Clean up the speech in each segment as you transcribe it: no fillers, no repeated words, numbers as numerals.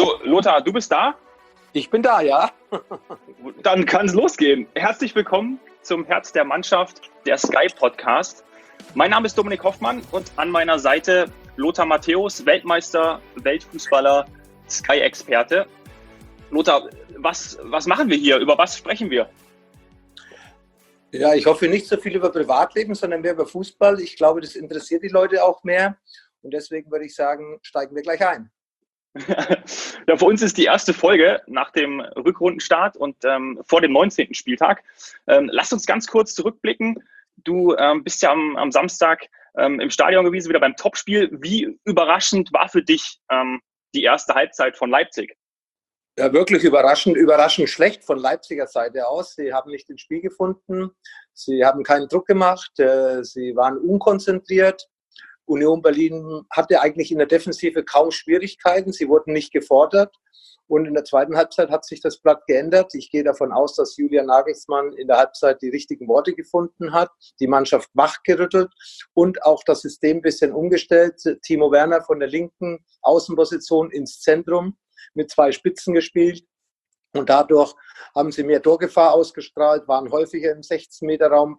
So, Lothar, du bist da? Ich bin da, ja. Dann kann es losgehen. Herzlich willkommen zum Herz der Mannschaft, der Sky Podcast. Mein Name ist Dominik Hoffmann und an meiner Seite Lothar Matthäus, Weltmeister, Weltfußballer, Sky-Experte. Lothar, was machen wir hier? Über was sprechen wir? Ja, ich hoffe nicht so viel über Privatleben, sondern mehr über Fußball. Ich glaube, das interessiert die Leute auch mehr. Und deswegen würde ich sagen, steigen wir gleich ein. Ja, für uns ist die erste Folge nach dem Rückrundenstart und vor dem 19. Spieltag. Lass uns ganz kurz zurückblicken. Du bist ja am Samstag im Stadion gewesen, wieder beim Topspiel. Wie überraschend war für dich die erste Halbzeit von Leipzig? Ja, wirklich überraschend schlecht von Leipziger Seite aus. Sie haben nicht ins Spiel gefunden, sie haben keinen Druck gemacht, sie waren unkonzentriert. Union Berlin hatte eigentlich in der Defensive kaum Schwierigkeiten, sie wurden nicht gefordert. Und in der zweiten Halbzeit hat sich das Blatt geändert. Ich gehe davon aus, dass Julian Nagelsmann in der Halbzeit die richtigen Worte gefunden hat, die Mannschaft wachgerüttelt und auch das System ein bisschen umgestellt. Timo Werner von der linken Außenposition ins Zentrum mit 2 Spitzen gespielt. Und dadurch haben sie mehr Torgefahr ausgestrahlt, waren häufiger im 16-Meter-Raum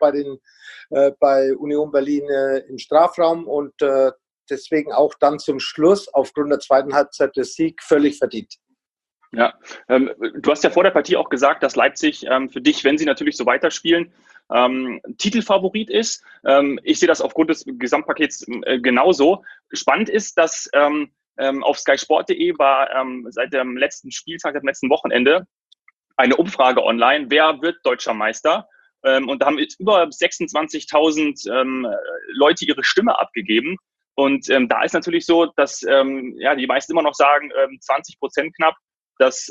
bei Union Berlin im Strafraum und deswegen auch dann zum Schluss aufgrund der zweiten Halbzeit der Sieg völlig verdient. Ja, du hast ja vor der Partie auch gesagt, dass Leipzig für dich, wenn sie natürlich so weiterspielen, Titelfavorit ist. Ich sehe das aufgrund des Gesamtpakets genauso. Spannend ist, dass auf skysport.de war seit dem letzten Spieltag, dem letzten Wochenende, eine Umfrage online, wer wird deutscher Meister? Und da haben jetzt über 26.000 Leute ihre Stimme abgegeben. Und da ist natürlich so, dass die meisten immer noch sagen, 20% knapp, dass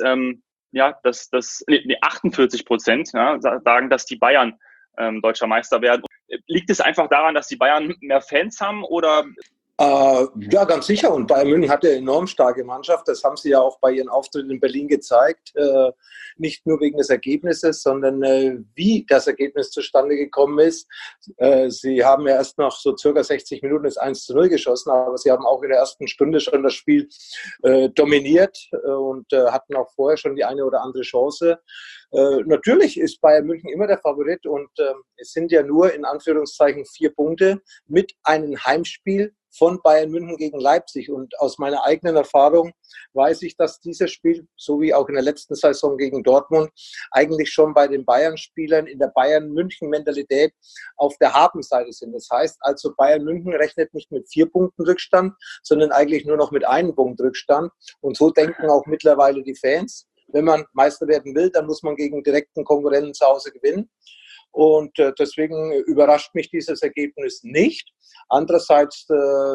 48% sagen, dass die Bayern deutscher Meister werden. Liegt es einfach daran, dass die Bayern mehr Fans haben oder? Ja, ganz sicher. Und Bayern München hat eine enorm starke Mannschaft. Das haben sie ja auch bei ihren Auftritten in Berlin gezeigt. Nicht nur wegen des Ergebnisses, sondern wie das Ergebnis zustande gekommen ist. Sie haben ja erst nach so circa 60 Minuten das 1:0 geschossen, aber sie haben auch in der ersten Stunde schon das Spiel dominiert und hatten auch vorher schon die eine oder andere Chance. Natürlich ist Bayern München immer der Favorit und es sind ja nur in Anführungszeichen 4 Punkte mit einem Heimspiel von Bayern München gegen Leipzig. Und aus meiner eigenen Erfahrung weiß ich, dass dieses Spiel, so wie auch in der letzten Saison gegen Dortmund, eigentlich schon bei den Bayern-Spielern in der Bayern-München-Mentalität auf der Habenseite sind. Das heißt also, Bayern München rechnet nicht mit 4 Punkten Rückstand, sondern eigentlich nur noch mit 1 Punkt Rückstand. Und so denken auch mittlerweile die Fans. Wenn man Meister werden will, dann muss man gegen direkten Konkurrenten zu Hause gewinnen. Und deswegen überrascht mich dieses Ergebnis nicht. Andererseits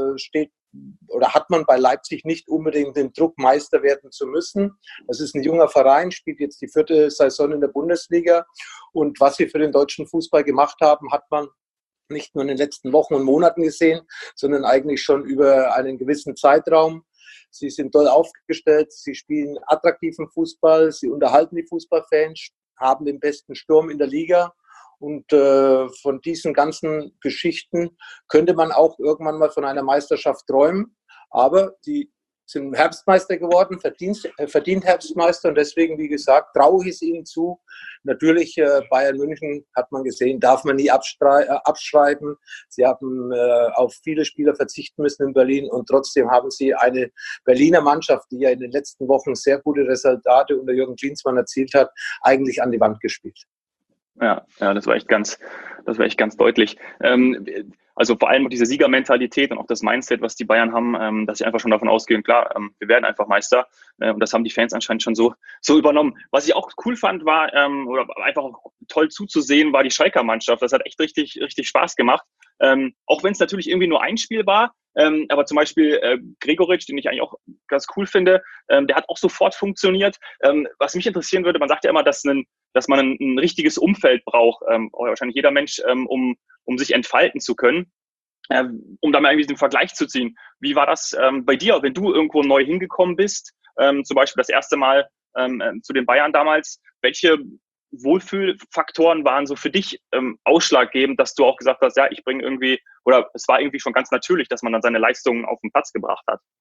hat man bei Leipzig nicht unbedingt den Druck, Meister werden zu müssen. Das ist ein junger Verein, spielt jetzt die 4. Saison in der Bundesliga. Und was sie für den deutschen Fußball gemacht haben, hat man nicht nur in den letzten Wochen und Monaten gesehen, sondern eigentlich schon über einen gewissen Zeitraum. Sie sind toll aufgestellt, sie spielen attraktiven Fußball, sie unterhalten die Fußballfans, haben den besten Sturm in der Liga. Und von diesen ganzen Geschichten könnte man auch irgendwann mal von einer Meisterschaft träumen. Aber die sind Herbstmeister geworden, verdient Herbstmeister. Und deswegen, wie gesagt, traue ich es ihnen zu. Natürlich, Bayern München, hat man gesehen, darf man nie abschreiben. Sie haben auf viele Spieler verzichten müssen in Berlin. Und trotzdem haben sie eine Berliner Mannschaft, die ja in den letzten Wochen sehr gute Resultate unter Jürgen Klinsmann erzielt hat, eigentlich an die Wand gespielt. Ja, das war echt ganz deutlich. Also vor allem diese Siegermentalität und auch das Mindset, was die Bayern haben, dass sie einfach schon davon ausgehen, klar, wir werden einfach Meister. Und das haben die Fans anscheinend schon so übernommen. Was ich auch cool fand, war, oder einfach auch toll zuzusehen, war die Schalker Mannschaft. Das hat echt richtig, richtig Spaß gemacht. Auch wenn es natürlich irgendwie nur ein Spiel war, aber zum Beispiel Gregoritsch, den ich eigentlich auch ganz cool finde, der hat auch sofort funktioniert. Was mich interessieren würde, man sagt ja immer, dass man ein richtiges Umfeld braucht, wahrscheinlich jeder Mensch, um sich entfalten zu können. Um da mal irgendwie den Vergleich zu ziehen. Wie war das bei dir, wenn du irgendwo neu hingekommen bist, zum Beispiel das erste Mal zu den Bayern damals? Welche Wohlfühlfaktoren waren so für dich ausschlaggebend, dass du auch gesagt hast, ja, ich bringe irgendwie, oder es war irgendwie schon ganz natürlich, dass man dann seine Leistungen auf den Platz gebracht hat?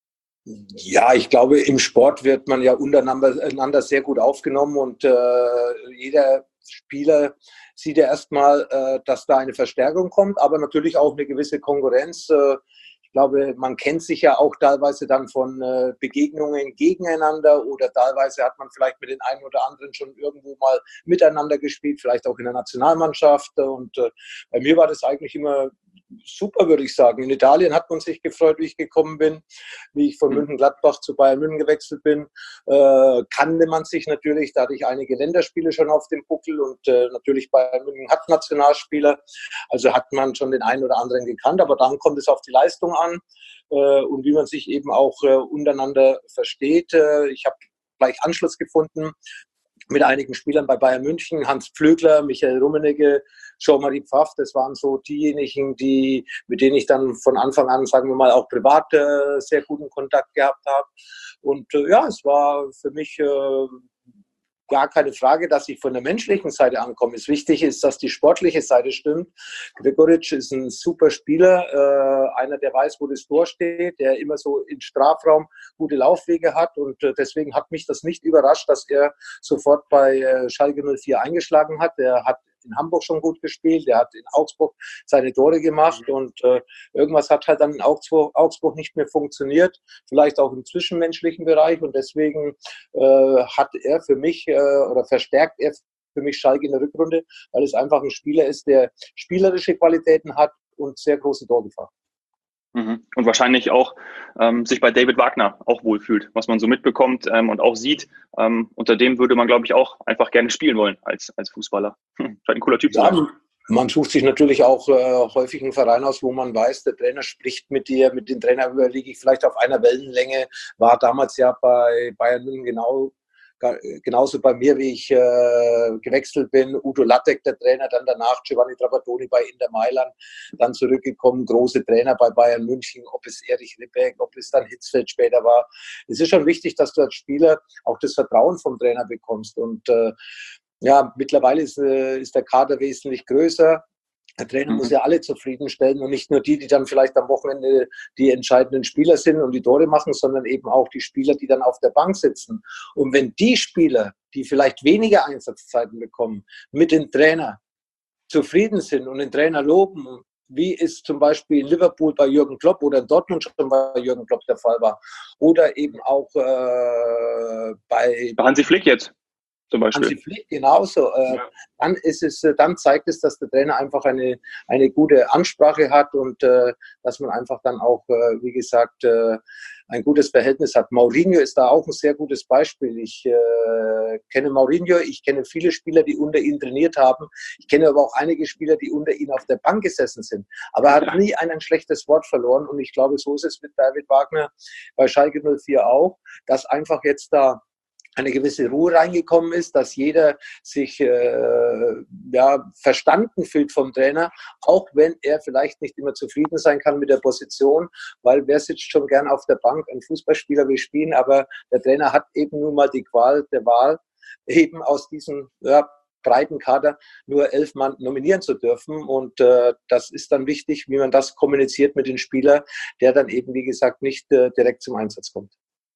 Ja, ich glaube, im Sport wird man ja untereinander sehr gut aufgenommen und jeder Spieler sieht ja erstmal, dass da eine Verstärkung kommt, aber natürlich auch eine gewisse Konkurrenz. Ich glaube, man kennt sich ja auch teilweise dann von Begegnungen gegeneinander oder teilweise hat man vielleicht mit den einen oder anderen schon irgendwo mal miteinander gespielt, vielleicht auch in der Nationalmannschaft. Und bei mir war das eigentlich immer super, würde ich sagen. In Italien hat man sich gefreut, wie ich gekommen bin, wie ich von Mönchengladbach zu Bayern München gewechselt bin. Kannte man sich natürlich, da hatte ich einige Länderspiele schon auf dem Buckel und natürlich Bayern München hat Nationalspieler, also hat man schon den einen oder anderen gekannt, aber dann kommt es auf die Leistung an und wie man sich eben auch untereinander versteht. Ich habe gleich Anschluss gefunden mit einigen Spielern bei Bayern München, Hans Pflögler, Michael Rummenigge, Jean-Marie Pfaff, das waren so diejenigen, mit denen ich dann von Anfang an, sagen wir mal, auch privat sehr guten Kontakt gehabt habe. Und ja, es war für mich gar keine Frage, dass ich von der menschlichen Seite ankomme. Es wichtig ist, dass die sportliche Seite stimmt. Gregoritsch ist ein super Spieler, einer, der weiß, wo das Tor steht, der immer so im Strafraum gute Laufwege hat und deswegen hat mich das nicht überrascht, dass er sofort bei Schalke 04 eingeschlagen hat. Der hat in Hamburg schon gut gespielt, der hat in Augsburg seine Tore gemacht und irgendwas hat halt dann in Augsburg nicht mehr funktioniert, vielleicht auch im zwischenmenschlichen Bereich und deswegen hat er für mich oder verstärkt er für mich Schalke in der Rückrunde, weil es einfach ein Spieler ist, der spielerische Qualitäten hat und sehr große Torgefahr. Und wahrscheinlich auch sich bei David Wagner auch wohlfühlt, was man so mitbekommt und auch sieht. Unter dem würde man, glaube ich, auch einfach gerne spielen wollen als Fußballer. Scheint ein cooler Typ zu sein. Man sucht sich natürlich auch häufig einen Verein aus, wo man weiß, der Trainer spricht mit dir, mit den Trainer liege ich vielleicht auf einer Wellenlänge, war damals ja bei Bayern München genauso bei mir, wie ich gewechselt bin. Udo Lattek, der Trainer, dann danach Giovanni Trapattoni bei Inter Mailand, dann zurückgekommen, große Trainer bei Bayern München, ob es Erich Ribbeck, ob es dann Hitzfeld später war. Es ist schon wichtig, dass du als Spieler auch das Vertrauen vom Trainer bekommst und ja, mittlerweile ist der Kader wesentlich größer. Der Trainer muss ja alle zufriedenstellen und nicht nur die dann vielleicht am Wochenende die entscheidenden Spieler sind und die Tore machen, sondern eben auch die Spieler, die dann auf der Bank sitzen. Und wenn die Spieler, die vielleicht weniger Einsatzzeiten bekommen, mit dem Trainer zufrieden sind und den Trainer loben, wie es zum Beispiel in Liverpool bei Jürgen Klopp oder in Dortmund schon bei Jürgen Klopp der Fall war, oder eben auch bei Hansi Flick jetzt. Zum Beispiel. Hansi Flick genauso. Ja. Dann zeigt es, dass der Trainer einfach eine gute Ansprache hat und dass man einfach dann auch, wie gesagt, ein gutes Verhältnis hat. Mourinho ist da auch ein sehr gutes Beispiel. Ich kenne Mourinho, ich kenne viele Spieler, die unter ihn trainiert haben. Ich kenne aber auch einige Spieler, die unter ihm auf der Bank gesessen sind. Aber er hat nie ein schlechtes Wort verloren und ich glaube, so ist es mit David Wagner bei Schalke 04 auch, dass einfach jetzt da eine gewisse Ruhe reingekommen ist, dass jeder sich verstanden fühlt vom Trainer, auch wenn er vielleicht nicht immer zufrieden sein kann mit der Position, weil wer sitzt schon gern auf der Bank? Ein Fußballspieler will spielen, aber der Trainer hat eben nun mal die Qual der Wahl, eben aus diesem breiten Kader nur 11 Mann nominieren zu dürfen und das ist dann wichtig, wie man das kommuniziert mit den Spielern, der dann eben, wie gesagt, nicht direkt zum Einsatz kommt.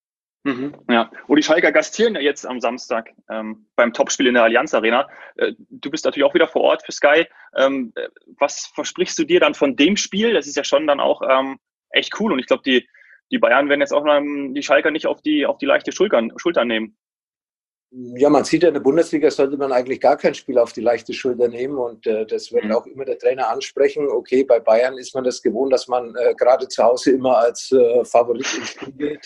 Ja, und die Schalker gastieren ja jetzt am Samstag beim Topspiel in der Allianz Arena. Du bist natürlich auch wieder vor Ort für Sky. Was versprichst du dir dann von dem Spiel? Das ist ja schon dann auch echt cool und ich glaube, die Bayern werden jetzt auch die Schalker nicht auf die leichte Schultern nehmen. Ja, man sieht ja, in der Bundesliga sollte man eigentlich gar kein Spiel auf die leichte Schulter nehmen und das wird auch immer der Trainer ansprechen. Okay, bei Bayern ist man das gewohnt, dass man gerade zu Hause immer als Favorit ins Spiel geht.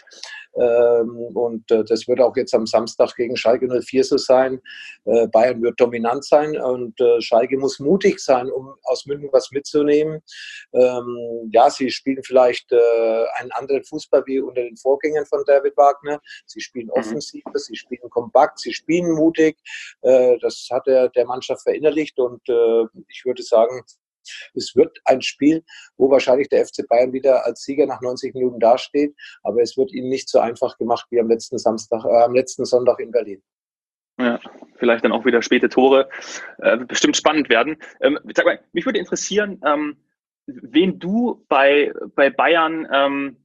Und das wird auch jetzt am Samstag gegen Schalke 04 so sein. Bayern wird dominant sein und Schalke muss mutig sein, um aus München was mitzunehmen. Ja, sie spielen vielleicht einen anderen Fußball wie unter den Vorgängern von David Wagner. Sie spielen offensiver, sie spielen kompakt, sie spielen mutig. Das hat er der Mannschaft verinnerlicht und ich würde sagen, es wird ein Spiel, wo wahrscheinlich der FC Bayern wieder als Sieger nach 90 Minuten dasteht, aber es wird ihnen nicht so einfach gemacht wie am letzten Sonntag in Berlin. Ja, vielleicht dann auch wieder späte Tore. Bestimmt spannend werden. Sag mal, mich würde interessieren, wen du bei Bayern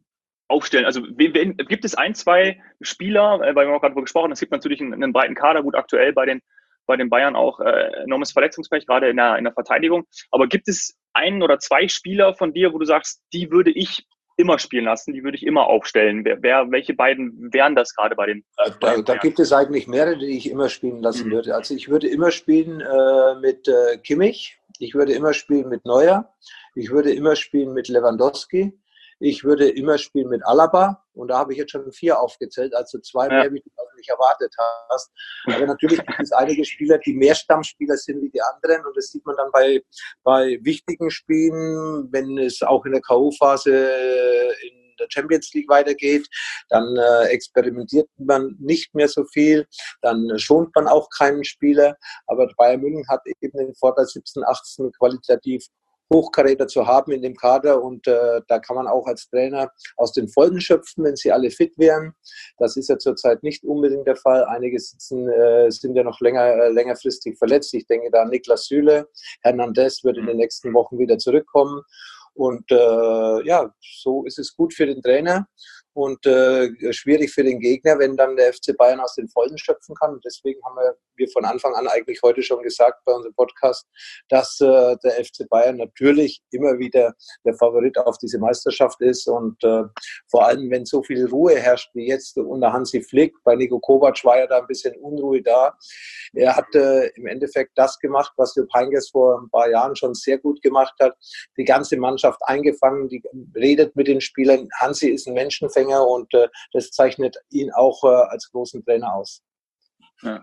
aufstellen? Also gibt es ein, zwei Spieler, weil wir haben auch gerade darüber gesprochen, es gibt natürlich einen breiten Kader, gut aktuell bei den Bayern auch enormes Verletzungspech, gerade in der Verteidigung. Aber gibt es ein oder zwei Spieler von dir, wo du sagst, die würde ich immer spielen lassen, die würde ich immer aufstellen? Welche beiden wären das gerade bei den Da gibt es eigentlich mehrere, die ich immer spielen lassen würde. Also ich würde immer spielen mit Kimmich, ich würde immer spielen mit Neuer, ich würde immer spielen mit Lewandowski, ich würde immer spielen mit Alaba und da habe ich jetzt schon 4 aufgezählt, also 2 mehr, wie du auch nicht erwartet hast. Aber natürlich gibt es einige Spieler, die mehr Stammspieler sind wie die anderen und das sieht man dann bei wichtigen Spielen, wenn es auch in der K.O.-Phase in der Champions League weitergeht, dann experimentiert man nicht mehr so viel, dann schont man auch keinen Spieler, aber Bayern München hat eben den Vorteil, 17, 18 qualitativ Hochkaräter zu haben in dem Kader und da kann man auch als Trainer aus den Vollen schöpfen, wenn sie alle fit wären. Das ist ja zurzeit nicht unbedingt der Fall. Einige sind ja noch längerfristig verletzt. Ich denke da an Niklas Süle. Hernandez wird in den nächsten Wochen wieder zurückkommen. Und ja, so ist es gut für den Trainer und schwierig für den Gegner, wenn dann der FC Bayern aus den Vollen schöpfen kann. Und deswegen haben wir von Anfang an eigentlich heute schon gesagt bei unserem Podcast, dass der FC Bayern natürlich immer wieder der Favorit auf diese Meisterschaft ist. Und vor allem, wenn so viel Ruhe herrscht wie jetzt unter Hansi Flick, bei Niko Kovac war ja da ein bisschen Unruhe da. Er hat im Endeffekt das gemacht, was Jupp Heynckes vor ein paar Jahren schon sehr gut gemacht hat. Die ganze Mannschaft eingefangen, die redet mit den Spielern. Hansi ist ein Menschenfänger und das zeichnet ihn auch als großen Trainer aus. Ja.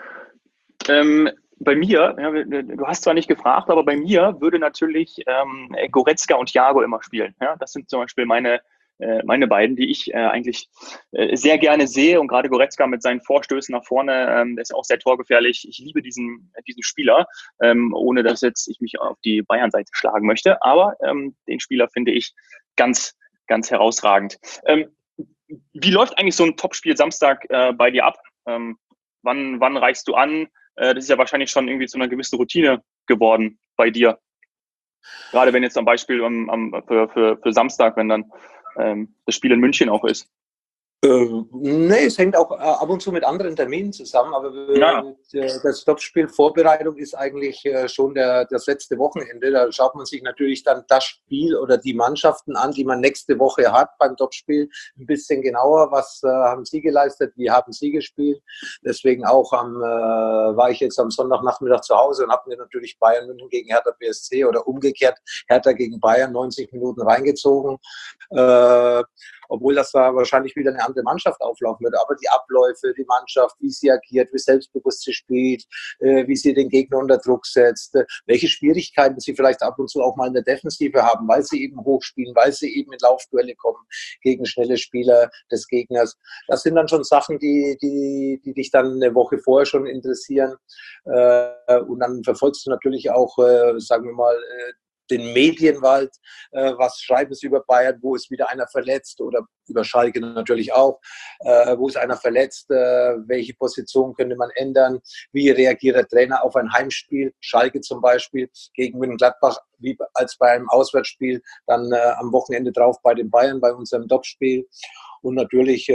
Bei mir, ja, du hast zwar nicht gefragt, aber bei mir würde natürlich Goretzka und Thiago immer spielen. Ja? Das sind zum Beispiel meine beiden, die ich eigentlich sehr gerne sehe. Und gerade Goretzka mit seinen Vorstößen nach vorne, der ist auch sehr torgefährlich. Ich liebe diesen Spieler, ohne dass jetzt ich mich auf die Bayern-Seite schlagen möchte. Aber den Spieler finde ich ganz, ganz herausragend. Wie läuft eigentlich so ein Topspiel Samstag bei dir ab? Wann reichst du an? Das ist ja wahrscheinlich schon irgendwie zu einer gewissen Routine geworden bei dir. Gerade wenn jetzt zum Beispiel für Samstag, wenn dann das Spiel in München auch ist. Nee, es hängt auch ab und zu mit anderen Terminen zusammen, aber das Topspiel Vorbereitung ist eigentlich schon das letzte Wochenende. Da schaut man sich natürlich dann das Spiel oder die Mannschaften an, die man nächste Woche hat beim Topspiel, ein bisschen genauer. Was haben sie geleistet? Wie haben sie gespielt? Deswegen auch war ich jetzt am Sonntagnachmittag zu Hause und habe mir natürlich Bayern München gegen Hertha BSC oder umgekehrt Hertha gegen Bayern 90 Minuten reingezogen. Obwohl das da wahrscheinlich wieder eine andere Mannschaft auflaufen würde. Aber die Abläufe, die Mannschaft, wie sie agiert, wie selbstbewusst sie spielt, wie sie den Gegner unter Druck setzt, welche Schwierigkeiten sie vielleicht ab und zu auch mal in der Defensive haben, weil sie eben hochspielen, weil sie eben in Laufduelle kommen gegen schnelle Spieler des Gegners. Das sind dann schon Sachen, die dich dann eine Woche vorher schon interessieren. Und dann verfolgst du natürlich auch, sagen wir mal, den Medienwald, was schreiben sie über Bayern, wo ist wieder einer verletzt oder über Schalke natürlich auch, wo ist einer verletzt, welche Position könnte man ändern, wie reagiert der Trainer auf ein Heimspiel, Schalke zum Beispiel gegen Mönchengladbach, wie als bei einem Auswärtsspiel, dann am Wochenende drauf bei den Bayern, bei unserem Topspiel und natürlich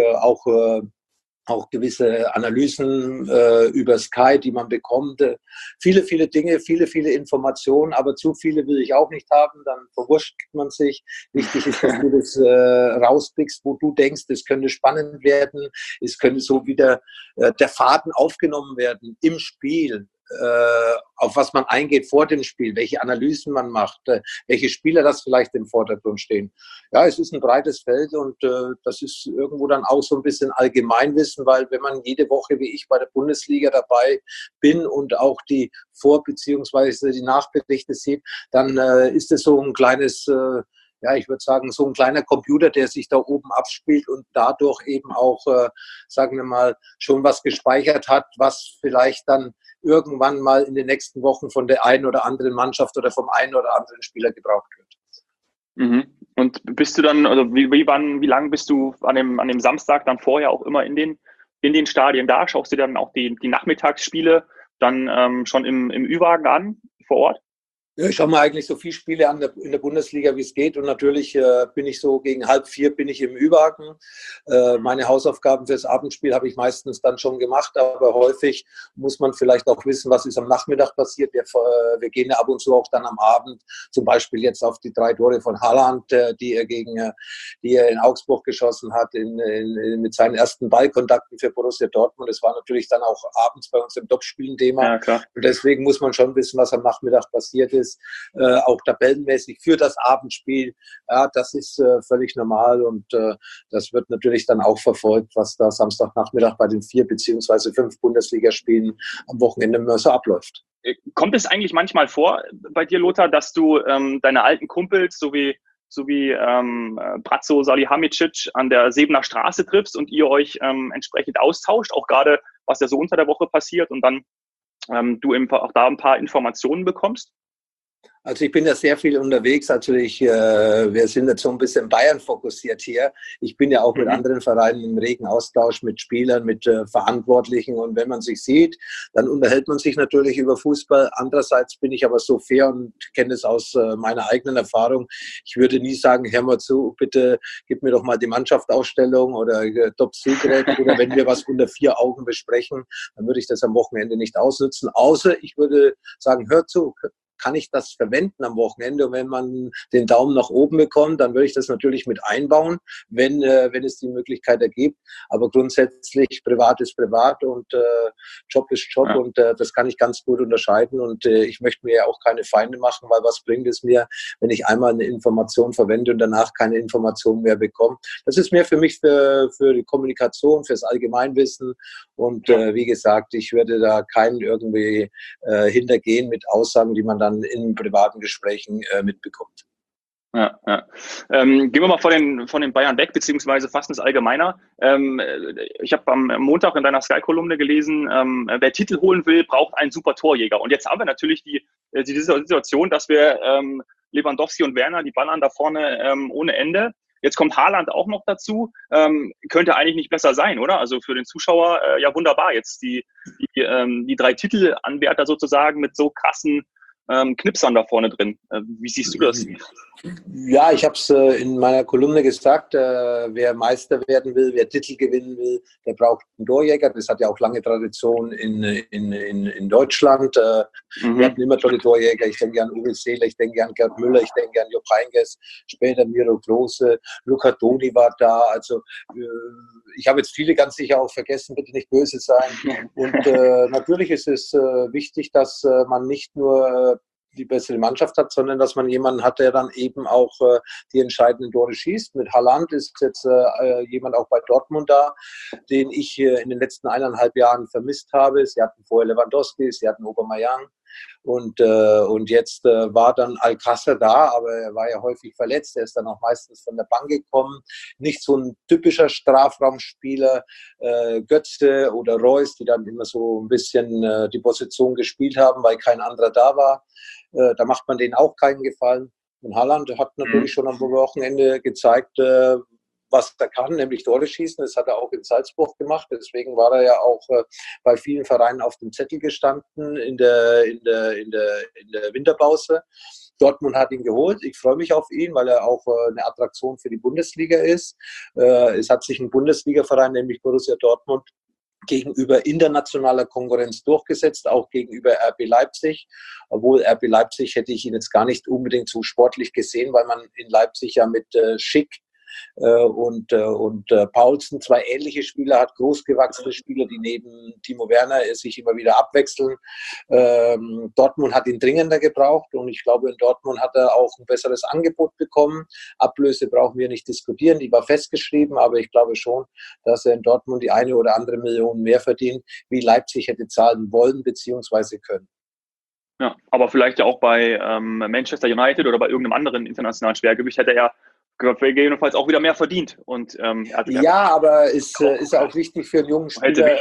auch gewisse Analysen über Sky, die man bekommt. Viele, viele Dinge, viele, viele Informationen, aber zu viele will ich auch nicht haben, dann verwurschtelt man sich. Wichtig ist, dass du das rauspickst, wo du denkst, es könnte spannend werden, es könnte so wieder der Faden aufgenommen werden im Spiel, auf was man eingeht vor dem Spiel, welche Analysen man macht, welche Spieler das vielleicht im Vordergrund stehen. Ja, es ist ein breites Feld und das ist irgendwo dann auch so ein bisschen Allgemeinwissen, weil wenn man jede Woche wie ich bei der Bundesliga dabei bin und auch die Vor- bzw. die Nachberichte sieht, dann ist es so ein kleines ja, ich würde sagen, so ein kleiner Computer, der sich da oben abspielt und dadurch eben auch, sagen wir mal, schon was gespeichert hat, was vielleicht dann irgendwann mal in den nächsten Wochen von der einen oder anderen Mannschaft oder vom einen oder anderen Spieler gebraucht wird. Mhm. Und bist du dann, also wie lange bist du an dem Samstag dann vorher auch immer in den Stadien da? Schaust du dann auch die Nachmittagsspiele dann schon im Ü-Wagen an vor Ort? Ja, ich schaue mir eigentlich so viele Spiele an in der Bundesliga, wie es geht. Und natürlich bin ich so gegen 3:30 bin ich im Überhaken. Meine Hausaufgaben fürs Abendspiel habe ich meistens dann schon gemacht, aber häufig muss man vielleicht auch wissen, was ist am Nachmittag passiert. Wir gehen ja ab und zu auch dann am Abend, zum Beispiel jetzt auf die 3 Tore von Haaland, die er in Augsburg geschossen hat, mit seinen ersten Ballkontakten für Borussia Dortmund. Das war natürlich dann auch abends bei uns im Topspiel ein Thema. Ja, klar. Und deswegen muss man schon wissen, was am Nachmittag passiert ist. Auch tabellenmäßig für das Abendspiel. Ja, das ist völlig normal und das wird natürlich dann auch verfolgt, was da Samstagnachmittag bei den 4 beziehungsweise 5 Bundesligaspielen am Wochenende immer so abläuft. Kommt es eigentlich manchmal vor bei dir, Lothar, dass du deine alten Kumpels sowie Bratzo Salihamidzic an der Sebener Straße triffst und ihr euch entsprechend austauscht, auch gerade was ja so unter der Woche passiert und dann du auch da ein paar Informationen bekommst? Also ich bin ja sehr viel unterwegs. Wir sind jetzt so ein bisschen Bayern fokussiert hier. Ich bin ja auch mit anderen Vereinen im regen Austausch, mit Spielern, mit Verantwortlichen. Und wenn man sich sieht, dann unterhält man sich natürlich über Fußball. Andererseits bin ich aber so fair und kenne es aus meiner eigenen Erfahrung. Ich würde nie sagen, hör mal zu, bitte gib mir doch mal die Mannschaftsausstellung oder Top Secret. Oder wenn wir was unter 4 Augen besprechen, dann würde ich das am Wochenende nicht ausnutzen. Außer ich würde sagen, hör zu, kann ich das verwenden am Wochenende? Und wenn man den Daumen nach oben bekommt, dann würde ich das natürlich mit einbauen, wenn es die Möglichkeit ergibt. Aber grundsätzlich, privat ist privat und Job ist Job, ja. Und das kann ich ganz gut unterscheiden. Und ich möchte mir ja auch keine Feinde machen, weil was bringt es mir, wenn ich einmal eine Information verwende und danach keine Information mehr bekomme? Das ist mehr für mich für die Kommunikation, fürs Allgemeinwissen. Und wie gesagt, ich würde da keinen irgendwie hintergehen mit Aussagen, die man dann in privaten Gesprächen mitbekommt. Ja, ja. Gehen wir mal von den Bayern weg, beziehungsweise fassen es allgemeiner. Ich habe am Montag in deiner Sky-Kolumne gelesen, wer Titel holen will, braucht einen super Torjäger. Und jetzt haben wir natürlich die Situation, dass wir Lewandowski und Werner, die ballern da vorne ohne Ende. Jetzt kommt Haaland auch noch dazu. Könnte eigentlich nicht besser sein, oder? Also für den Zuschauer ja wunderbar. Jetzt die 3 Titelanwärter sozusagen mit so krassen Knipsern da vorne drin. Wie siehst du das? Ja, ich habe es in meiner Kolumne gesagt, wer Meister werden will, wer Titel gewinnen will, der braucht einen Torjäger. Das hat ja auch lange Tradition in Deutschland. Wir hatten immer tolle Torjäger. Ich denke an Uwe Seeler, ich denke an Gerd Müller, ich denke an Jupp Heynckes, später Miro Klose, Luca Toni war da. Also ich habe jetzt viele ganz sicher auch vergessen, bitte nicht böse sein. Und natürlich ist es wichtig, dass man nicht nur die bessere Mannschaft hat, sondern dass man jemanden hat, der dann eben auch die entscheidenden Tore schießt. Mit Haaland ist jetzt jemand auch bei Dortmund da, den ich in den letzten 1,5 Jahren vermisst habe. Sie hatten vorher Lewandowski, sie hatten Aubameyang. Und jetzt war dann Alcácer da, aber er war ja häufig verletzt. Er ist dann auch meistens von der Bank gekommen. Nicht so ein typischer Strafraumspieler, Götze oder Reus, die dann immer so ein bisschen die Position gespielt haben, weil kein anderer da war. Da macht man denen auch keinen Gefallen. Und Haaland hat natürlich schon am Wochenende gezeigt, was er kann, nämlich Tore schießen. Das hat er auch in Salzburg gemacht. Deswegen war er ja auch bei vielen Vereinen auf dem Zettel gestanden in der Winterpause. Dortmund hat ihn geholt. Ich freue mich auf ihn, weil er auch eine Attraktion für die Bundesliga ist. Es hat sich ein Bundesliga-Verein, nämlich Borussia Dortmund, gegenüber internationaler Konkurrenz durchgesetzt, auch gegenüber RB Leipzig. Obwohl RB Leipzig hätte ich ihn jetzt gar nicht unbedingt so sportlich gesehen, weil man in Leipzig ja mit Schick und Paulsen 2 ähnliche Spieler hat, großgewachsene Spieler, die neben Timo Werner sich immer wieder abwechseln. Dortmund hat ihn dringender gebraucht und ich glaube, in Dortmund hat er auch ein besseres Angebot bekommen. Ablöse brauchen wir nicht diskutieren, die war festgeschrieben, aber ich glaube schon, dass er in Dortmund die eine oder andere Million mehr verdient, wie Leipzig hätte zahlen wollen bzw. können. Ja, aber vielleicht ja auch bei Manchester United oder bei irgendeinem anderen internationalen Schwergewicht hätte er jedenfalls auch wieder mehr verdient. Und, ja, aber es ist auch wichtig für einen jungen Spieler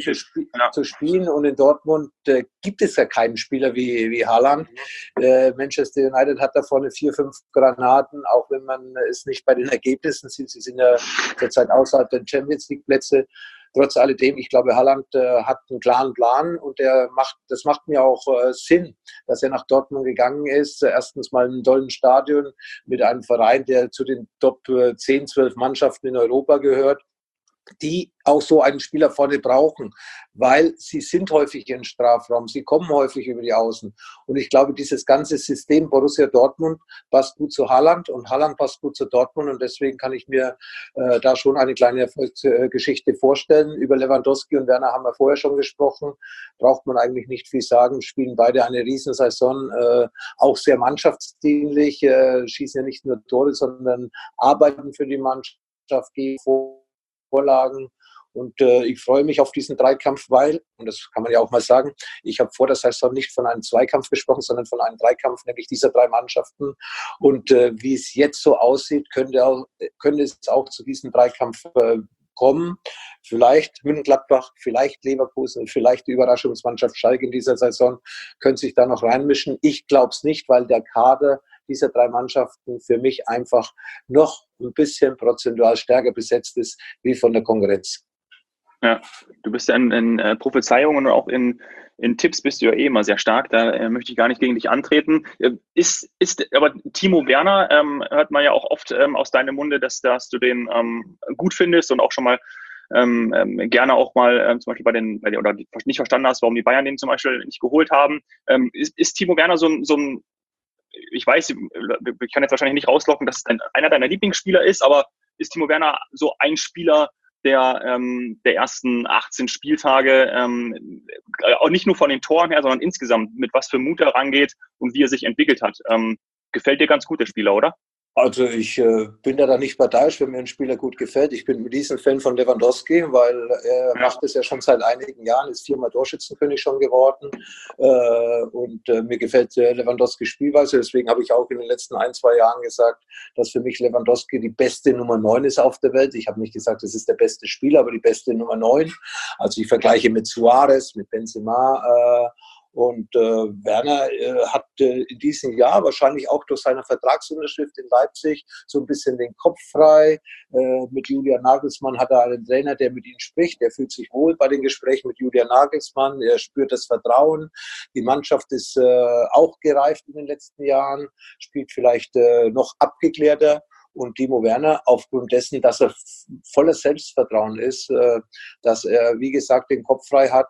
zu spielen. Und in Dortmund gibt es ja keinen Spieler wie Haaland. Manchester United hat da vorne 4, 5 Granaten, auch wenn man es nicht bei den Ergebnissen sieht. Sie sind ja zurzeit außerhalb der Champions League Plätze. trotz alledem, ich glaube, Haaland hat einen klaren Plan und das macht mir auch Sinn, dass er nach Dortmund gegangen ist. Erstens mal in einem tollen Stadion mit einem Verein, der zu den Top 10, 12 Mannschaften in Europa gehört, die auch so einen Spieler vorne brauchen, weil sie sind häufig im Strafraum, sie kommen häufig über die Außen. Und ich glaube, dieses ganze System Borussia Dortmund passt gut zu Haaland und Haaland passt gut zu Dortmund und deswegen kann ich mir da schon eine kleine Erfolgsgeschichte vorstellen. Über Lewandowski und Werner haben wir vorher schon gesprochen, braucht man eigentlich nicht viel sagen, spielen beide eine Riesensaison, auch sehr mannschaftsdienlich, schießen ja nicht nur Tore, sondern arbeiten für die Mannschaft, gehen vor Vorlagen. Und ich freue mich auf diesen Dreikampf, weil, und das kann man ja auch mal sagen, ich habe vor der Saison nicht von einem Zweikampf gesprochen, sondern von einem Dreikampf, nämlich dieser drei Mannschaften. Und wie es jetzt so aussieht, könnte es auch zu diesem Dreikampf kommen. Vielleicht Mönchengladbach, vielleicht Leverkusen, vielleicht die Überraschungsmannschaft Schalke in dieser Saison können sich da noch reinmischen. Ich glaube es nicht, weil der Kader dieser drei Mannschaften für mich einfach noch ein bisschen prozentual stärker besetzt ist wie von der Konkurrenz. Ja, du bist ja in Prophezeiungen und auch in Tipps bist du ja eh immer sehr stark. Da möchte ich gar nicht gegen dich antreten. Aber Timo Werner hört man ja auch oft aus deinem Munde, dass du den gut findest und auch schon mal gerne auch mal zum Beispiel oder nicht verstanden hast, warum die Bayern den zum Beispiel nicht geholt haben. Ist Timo Werner so ein, ich weiß, ich kann jetzt wahrscheinlich nicht rauslocken, dass es einer deiner Lieblingsspieler ist, aber ist Timo Werner so ein Spieler der ersten 18 Spieltage, auch nicht nur von den Toren her, sondern insgesamt, mit was für Mut er rangeht und wie er sich entwickelt hat? Gefällt dir ganz gut, der Spieler, oder? Also ich bin da nicht parteiisch, wenn mir ein Spieler gut gefällt. Ich bin ein Riesenfan von Lewandowski, weil er macht es ja schon seit einigen Jahren, ist 4-mal Torschützenkönig schon geworden. Und mir gefällt Lewandowskis Spielweise. Deswegen habe ich auch in den letzten 1-2 Jahren gesagt, dass für mich Lewandowski die beste Nummer 9 ist auf der Welt. Ich habe nicht gesagt, es ist der beste Spieler, aber die beste Nummer 9. Also ich vergleiche mit Suarez, mit Benzema. Und Werner hat in diesem Jahr wahrscheinlich auch durch seine Vertragsunterschrift in Leipzig so ein bisschen den Kopf frei. Mit Julian Nagelsmann hat er einen Trainer, der mit ihm spricht. Der fühlt sich wohl bei den Gesprächen mit Julian Nagelsmann. Er spürt das Vertrauen. Die Mannschaft ist auch gereift in den letzten Jahren, spielt vielleicht noch abgeklärter. Und Timo Werner, aufgrund dessen, dass er voller Selbstvertrauen ist, dass er, wie gesagt, den Kopf frei hat,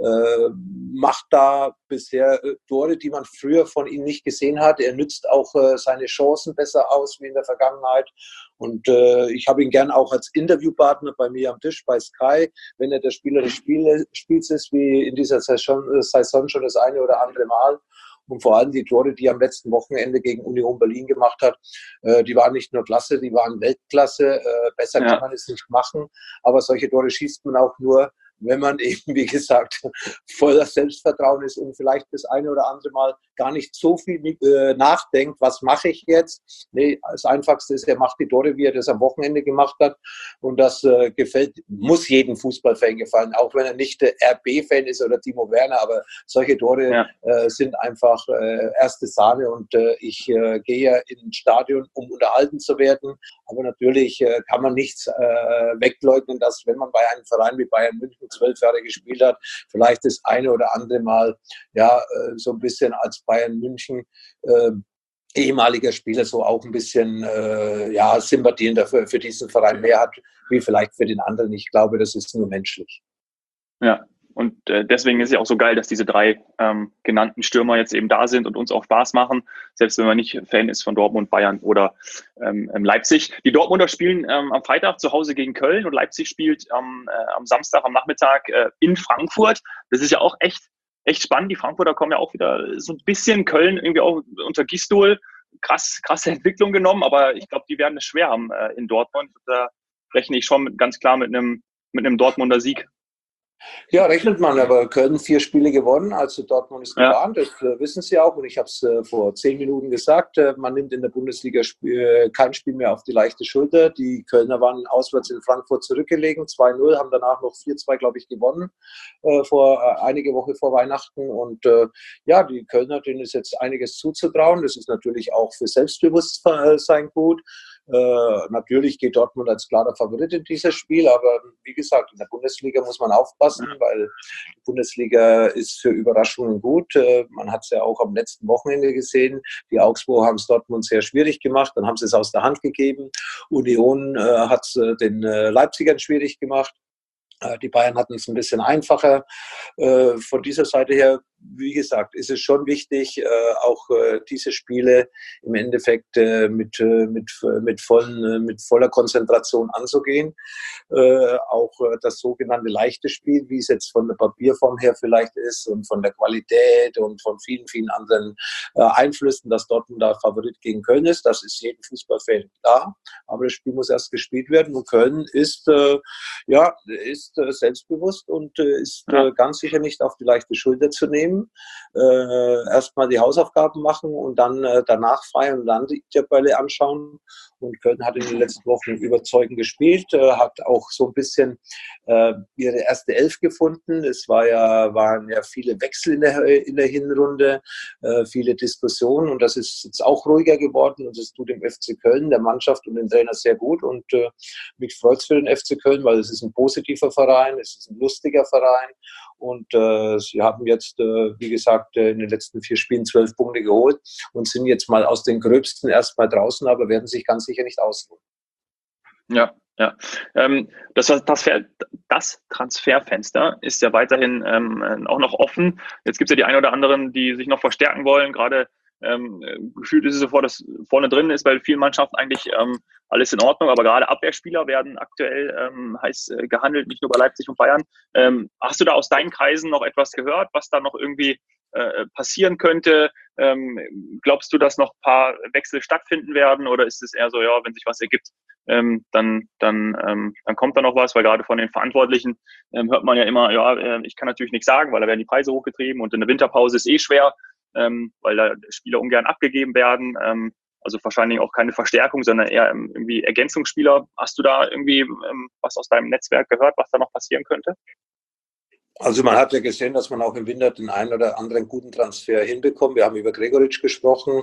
macht da bisher Tore, die man früher von ihm nicht gesehen hat. Er nützt auch seine Chancen besser aus wie in der Vergangenheit. Und ich habe ihn gern auch als Interviewpartner bei mir am Tisch bei Sky, wenn er der Spieler des Spiels ist, wie in dieser Saison schon das eine oder andere Mal. Und vor allem die Tore, die er am letzten Wochenende gegen Union Berlin gemacht hat, die waren nicht nur klasse, die waren Weltklasse. Besser kann man es nicht machen. Aber solche Tore schießt man auch nur, wenn man eben, wie gesagt, voller Selbstvertrauen ist und vielleicht das eine oder andere Mal gar nicht so viel nachdenkt, was mache ich jetzt? Nee, das Einfachste ist, er macht die Tore, wie er das am Wochenende gemacht hat. Und das muss jedem Fußballfan gefallen, auch wenn er nicht der RB-Fan ist oder Timo Werner, aber solche Tore sind einfach erste Sahne und ich gehe ja ins Stadion, um unterhalten zu werden. Aber natürlich kann man nichts wegleugnen, dass wenn man bei einem Verein wie Bayern München 12 Jahre gespielt hat, vielleicht das eine oder andere Mal so ein bisschen als Bayern München ehemaliger Spieler so auch ein bisschen Sympathien dafür für diesen Verein mehr hat, wie vielleicht für den anderen. Ich glaube, das ist nur menschlich. Ja, und deswegen ist es ja auch so geil, dass diese drei genannten Stürmer jetzt eben da sind und uns auch Spaß machen, selbst wenn man nicht Fan ist von Dortmund, Bayern oder Leipzig. Die Dortmunder spielen am Freitag zu Hause gegen Köln und Leipzig spielt am Samstag am Nachmittag in Frankfurt. Das ist ja auch echt spannend. Die Frankfurter kommen ja auch wieder so ein bisschen, Köln irgendwie auch unter Gistol. Krasse Entwicklung genommen, aber ich glaube, die werden es schwer haben in Dortmund. Da rechne ich schon ganz klar mit einem Dortmunder Sieg. Ja, rechnet man, aber Köln 4 Spiele gewonnen, also Dortmund ist gewarnt, das wissen Sie auch und ich habe es vor 10 Minuten gesagt, man nimmt in der Bundesliga kein Spiel mehr auf die leichte Schulter. Die Kölner waren auswärts in Frankfurt zurückgelegen, 2-0, haben danach noch 4-2, glaube ich, gewonnen, einige Wochen vor Weihnachten und die Kölner, denen ist jetzt einiges zuzutrauen, das ist natürlich auch für Selbstbewusstsein gut. Natürlich geht Dortmund als klarer Favorit in dieses Spiel, aber wie gesagt, in der Bundesliga muss man aufpassen, weil die Bundesliga ist für Überraschungen gut. Man hat es ja auch am letzten Wochenende gesehen. Die Augsburger haben es Dortmund sehr schwierig gemacht, dann haben sie es aus der Hand gegeben. Union hat es den Leipzigern schwierig gemacht. Die Bayern hatten es ein bisschen einfacher. Von dieser Seite her, wie gesagt, ist es schon wichtig, auch diese Spiele im Endeffekt mit voller Konzentration anzugehen. Auch das sogenannte leichte Spiel, wie es jetzt von der Papierform her vielleicht ist und von der Qualität und von vielen, vielen anderen Einflüssen, dass Dortmund da Favorit gegen Köln ist. Das ist jedem Fußballfan klar. Aber das Spiel muss erst gespielt werden und Köln ist selbstbewusst und ist ganz sicher nicht auf die leichte Schulter zu nehmen. Erstmal die Hausaufgaben machen und dann danach feiern und dann die Tabelle anschauen. Und Köln hat in den letzten Wochen überzeugend gespielt, hat auch so ein bisschen ihre erste Elf gefunden. Es waren ja viele Wechsel in der Hinrunde, viele Diskussionen und das ist jetzt auch ruhiger geworden und das tut dem FC Köln, der Mannschaft und dem Trainer sehr gut und mich freut es für den FC Köln, weil es ist ein positiver Verein, es ist ein lustiger Verein und sie haben jetzt, wie gesagt, in den letzten 4 Spielen 12 Punkte geholt und sind jetzt mal aus den Gröbsten erstmal draußen, aber werden sich ganz sicher nicht ausruhen. Ja, ja. Das Transferfenster ist ja weiterhin auch noch offen. Jetzt gibt es ja die ein oder anderen, die sich noch verstärken wollen. Gerade gefühlt ist es so, dass vorne drin ist bei vielen Mannschaften eigentlich alles in Ordnung, aber gerade Abwehrspieler werden aktuell heiß gehandelt, nicht nur bei Leipzig und Bayern. Hast du da aus deinen Kreisen noch etwas gehört, was da noch irgendwie passieren könnte? Glaubst du, dass noch ein paar Wechsel stattfinden werden oder ist es eher so, ja, wenn sich was ergibt, dann kommt da noch was, weil gerade von den Verantwortlichen hört man ja immer, ja, ich kann natürlich nichts sagen, weil da werden die Preise hochgetrieben und in der Winterpause ist schwer, weil da Spieler ungern abgegeben werden. Also wahrscheinlich auch keine Verstärkung, sondern eher irgendwie Ergänzungsspieler. Hast du da irgendwie was aus deinem Netzwerk gehört, was da noch passieren könnte? Also man hat ja gesehen, dass man auch im Winter den einen oder anderen guten Transfer hinbekommt. Wir haben über Gregoritsch gesprochen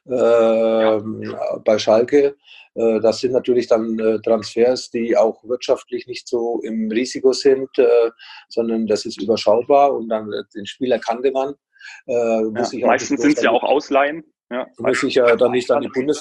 bei Schalke. Das sind natürlich dann Transfers, die auch wirtschaftlich nicht so im Risiko sind, sondern das ist überschaubar und dann den Spieler kannte man. Meistens sind es ja auch Ausleihen. Ja, muss ich ja dann nicht an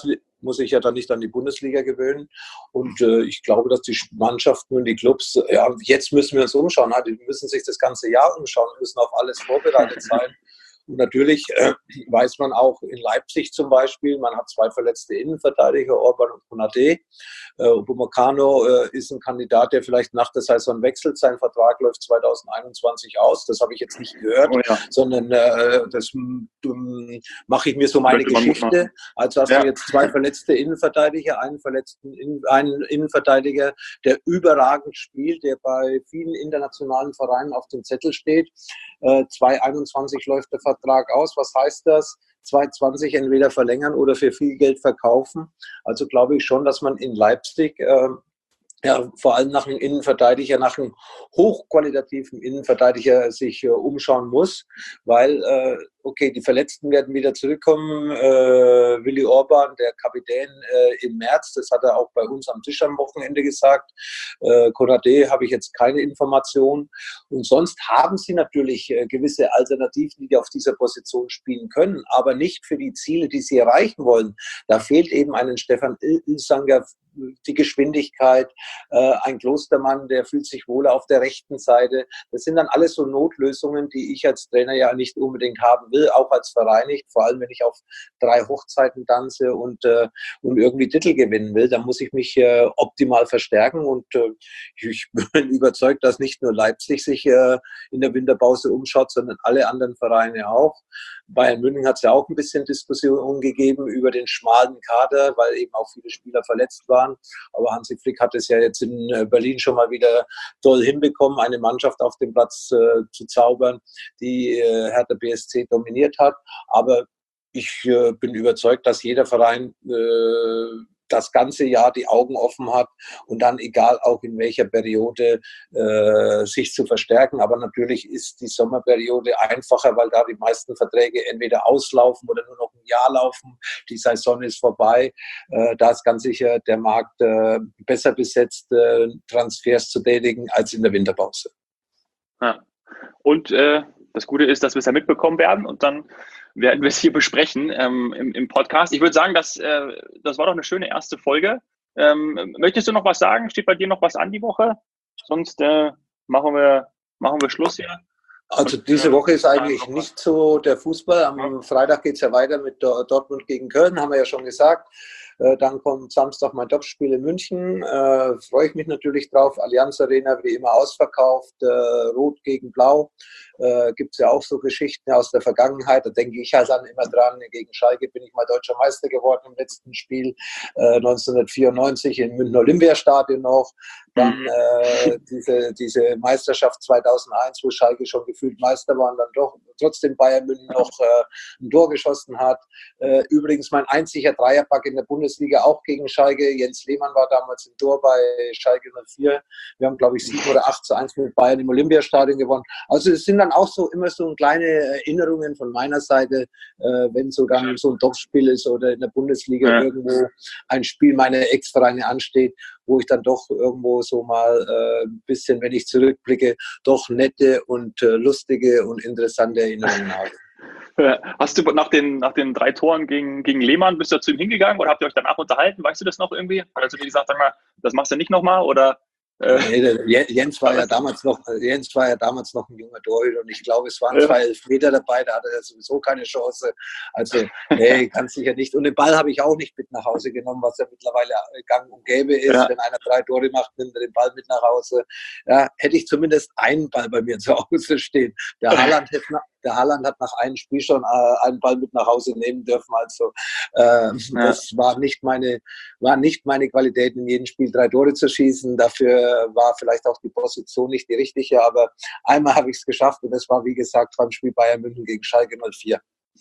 die Bundesliga gewöhnen. Und ich glaube, dass die Mannschaften und die Clubs, ja, jetzt müssen wir uns umschauen. Die müssen sich das ganze Jahr umschauen, müssen auf alles vorbereitet sein. Und natürlich weiß man auch in Leipzig zum Beispiel, man hat 2 verletzte Innenverteidiger, Orban und Konate. Upamecano ist ein Kandidat, der vielleicht nach der Saison wechselt. Sein Vertrag läuft 2021 aus. Das habe ich jetzt nicht gehört, sondern das mache ich mir so meine Geschichte. Also hast du jetzt 2 verletzte Innenverteidiger, einen Innenverteidiger, der überragend spielt, der bei vielen internationalen Vereinen auf dem Zettel steht. 2021 läuft der Vertrag aus. Was heißt das? 2020 entweder verlängern oder für viel Geld verkaufen. Also glaube ich schon, dass man in Leipzig vor allem nach einem Innenverteidiger, nach einem hochqualitativen Innenverteidiger sich umschauen muss, weil, die Verletzten werden wieder zurückkommen. Willi Orban, der Kapitän im März, das hat er auch bei uns am Tisch am Wochenende gesagt. Konate habe ich jetzt keine Information. Und sonst haben sie natürlich gewisse Alternativen, die auf dieser Position spielen können, aber nicht für die Ziele, die sie erreichen wollen. Da fehlt eben einen Stefan Ilsanker, die Geschwindigkeit, ein Klostermann, der fühlt sich wohl auf der rechten Seite. Das sind dann alles so Notlösungen, die ich als Trainer ja nicht unbedingt haben will, auch als Verein nicht. Vor allem, wenn ich auf 3 Hochzeiten tanze und irgendwie Titel gewinnen will, dann muss ich mich optimal verstärken. Und ich bin überzeugt, dass nicht nur Leipzig sich in der Winterpause umschaut, sondern alle anderen Vereine auch. Bayern München hat es ja auch ein bisschen Diskussion gegeben über den schmalen Kader, weil eben auch viele Spieler verletzt waren. Aber Hansi Flick hat es ja jetzt in Berlin schon mal wieder toll hinbekommen, eine Mannschaft auf den Platz zu zaubern, die Hertha BSC dominiert hat. Aber ich bin überzeugt, dass jeder Verein das ganze Jahr die Augen offen hat und dann, egal auch in welcher Periode, sich zu verstärken. Aber natürlich ist die Sommerperiode einfacher, weil da die meisten Verträge entweder auslaufen oder nur noch ein Jahr laufen. Die Saison ist vorbei. Da ist ganz sicher der Markt besser besetzt, Transfers zu tätigen als in der Winterpause. Ja. Und das Gute ist, dass wir es ja mitbekommen werden und dann werden wir es hier besprechen im Podcast. Ich würde sagen, das war doch eine schöne erste Folge. Möchtest du noch was sagen? Steht bei dir noch was an die Woche? Sonst machen wir Schluss hier. Also diese Woche ist eigentlich nicht so der Fußball. Am Freitag geht es ja weiter mit Dortmund gegen Köln, haben wir ja schon gesagt. Dann kommt Samstag mein Topspiel in München. Freue ich mich natürlich drauf. Allianz Arena wie immer ausverkauft. Rot gegen Blau. Gibt es ja auch so Geschichten aus der Vergangenheit. Da denke ich halt dann immer dran. Gegen Schalke bin ich mal Deutscher Meister geworden im letzten Spiel 1994 im Münchner Olympiastadion noch. Dann diese Meisterschaft 2001, wo Schalke schon gefühlt Meister war und dann doch trotzdem Bayern München noch ein Tor geschossen hat. Übrigens mein einziger Dreierpack in der Bundesliga auch gegen Schalke. Jens Lehmann war damals im Tor bei Schalke 04. Wir haben, glaube ich, 7 oder 8:1 mit Bayern im Olympiastadion gewonnen. Also es sind dann auch so immer so kleine Erinnerungen von meiner Seite, wenn so dann so ein Topspiel ist oder in der Bundesliga irgendwo ein Spiel meiner Ex-Vereine ansteht, wo ich dann doch irgendwo so mal ein bisschen, wenn ich zurückblicke, doch nette und lustige und interessante Erinnerungen habe. Hast du nach den 3 Toren gegen Lehmann, bist du zu ihm hingegangen oder habt ihr euch danach unterhalten? Weißt du das noch irgendwie? Oder hast du dir gesagt, sag mal, das machst du nicht nochmal? Oder Nee, Jens war ja damals noch ein junger Torhüter und ich glaube, es waren 2 Elfmeter dabei, da hatte er sowieso keine Chance. Also, nee, ganz sicher nicht. Und den Ball habe ich auch nicht mit nach Hause genommen, was ja mittlerweile gang und gäbe ist. Ja. Wenn einer 3 Tore macht, nimmt er den Ball mit nach Hause. Ja, hätte ich zumindest einen Ball bei mir zu Hause stehen. Der Haaland hat nach einem Spiel schon einen Ball mit nach Hause nehmen dürfen. Also das war nicht meine Qualität, in jedem Spiel 3 Tore zu schießen. Dafür war vielleicht auch die Position nicht die richtige, aber einmal habe ich es geschafft und das war, wie gesagt, beim Spiel Bayern München gegen Schalke 04.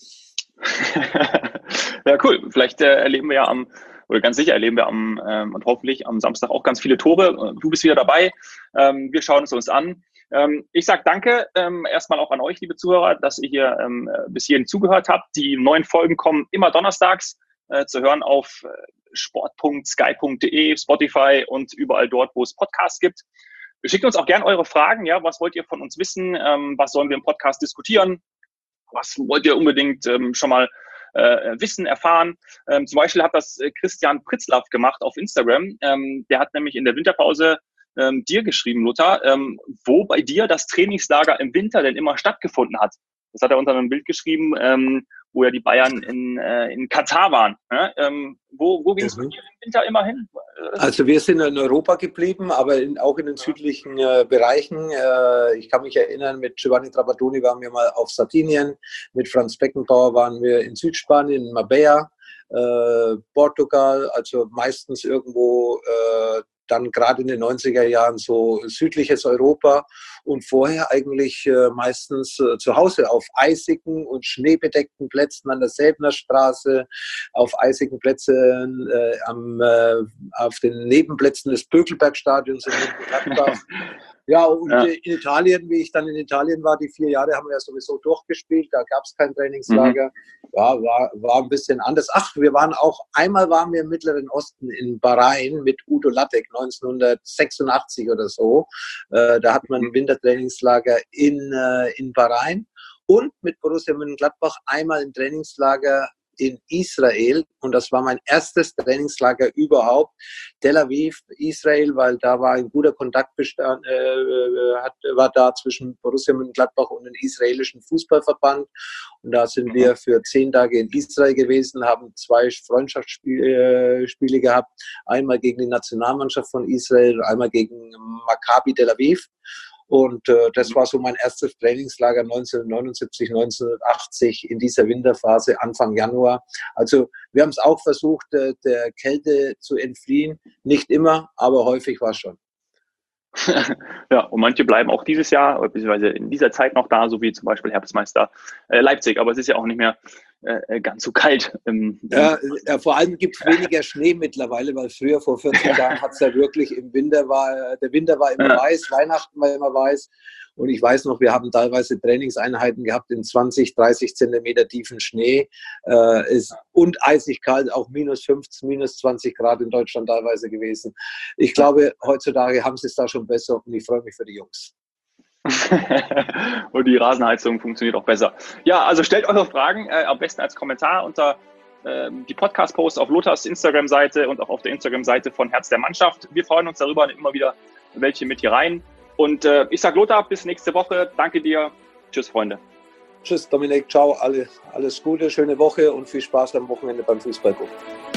Ja, cool. Vielleicht erleben wir ja ganz sicher erleben wir und hoffentlich am Samstag auch ganz viele Tore. Du bist wieder dabei. Wir schauen es uns an. Ich sage danke erstmal auch an euch, liebe Zuhörer, dass ihr hier bis hierhin zugehört habt. Die neuen Folgen kommen immer donnerstags zu hören auf sport.sky.de, Spotify und überall dort, wo es Podcasts gibt. Schickt uns auch gerne eure Fragen. Ja, was wollt ihr von uns wissen? Was sollen wir im Podcast diskutieren? Was wollt ihr unbedingt schon mal wissen, erfahren? Zum Beispiel hat das Christian Pritzlaff gemacht auf Instagram. Der hat nämlich in der Winterpause dir geschrieben, Lothar, wo bei dir das Trainingslager im Winter denn immer stattgefunden hat. Das hat er unter einem Bild geschrieben, wo ja die Bayern in Katar waren. Wo ging es bei dir im Winter immer hin? Also wir sind in Europa geblieben, aber auch in den südlichen Bereichen. Ich kann mich erinnern, mit Giovanni Trapattoni waren wir mal auf Sardinien, mit Franz Beckenbauer waren wir in Südspanien, in Marbella, Portugal, also meistens irgendwo dann gerade in den 90er Jahren so südliches Europa und vorher eigentlich meistens zu Hause auf eisigen und schneebedeckten Plätzen an der Säbener Straße, auf eisigen Plätzen auf den Nebenplätzen des Bökelbergstadions in Gladbach. Ja, und in Italien, wie ich dann in Italien war, die 4 Jahre haben wir ja sowieso durchgespielt, da gab es kein Trainingslager. Ja, war ein bisschen anders. Einmal waren wir im Mittleren Osten in Bahrain mit Udo Lattek 1986 oder so. Da hat man ein Wintertrainingslager in Bahrain und mit Borussia Mönchengladbach einmal ein Trainingslager in Israel und das war mein erstes Trainingslager überhaupt. Tel Aviv, Israel, weil da war ein guter Kontakt war da zwischen Borussia Mönchengladbach und dem israelischen Fußballverband und da sind wir für 10 Tage in Israel gewesen, haben 2 Freundschaftsspiele gehabt, einmal gegen die Nationalmannschaft von Israel, einmal gegen Maccabi Tel Aviv. Und das war so mein erstes Trainingslager 1979, 1980 in dieser Winterphase, Anfang Januar. Also wir haben es auch versucht, der Kälte zu entfliehen. Nicht immer, aber häufig war es schon. Ja, und manche bleiben auch dieses Jahr, beziehungsweise in dieser Zeit noch da, so wie zum Beispiel Herbstmeister Leipzig. Aber es ist ja auch nicht mehr ganz so kalt. Ja, vor allem gibt es weniger Schnee mittlerweile, weil früher vor 14 Jahren hat es ja wirklich der Winter war immer weiß, Weihnachten war immer weiß. Und ich weiß noch, wir haben teilweise Trainingseinheiten gehabt in 20, 30 Zentimeter tiefen Schnee. Und eisig kalt, auch minus 15, minus 20 Grad in Deutschland teilweise gewesen. Ich glaube, heutzutage haben sie es da schon besser und ich freue mich für die Jungs. Und die Rasenheizung funktioniert auch besser. Ja, also stellt eure Fragen am besten als Kommentar unter die Podcast-Posts auf Lothars Instagram-Seite und auch auf der Instagram-Seite von Herz der Mannschaft. Wir freuen uns darüber, immer wieder welche mit hier rein. Und ich sage Lothar, bis nächste Woche. Danke dir. Tschüss, Freunde. Tschüss, Dominik. Ciao. Alles Gute, schöne Woche und viel Spaß am Wochenende beim Fußballbuch.